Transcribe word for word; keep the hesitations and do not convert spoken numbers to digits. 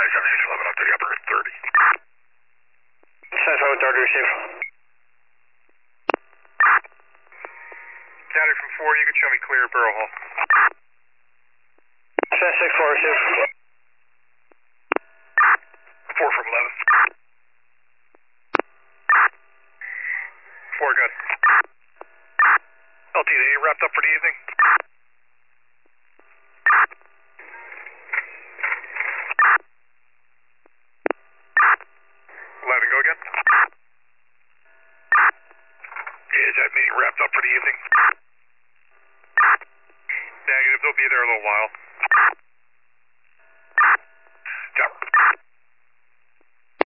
seventy-six eleven on thirty, upper thirty. seventy-five with Darter, receive. County from four, you can show me clear, barrel hall. seventy-six four, receive. four from eleven. four, good. L T D wrapped up for the evening. eleven, go again. Is that meeting wrapped up for the evening? Negative, they'll be there a little while.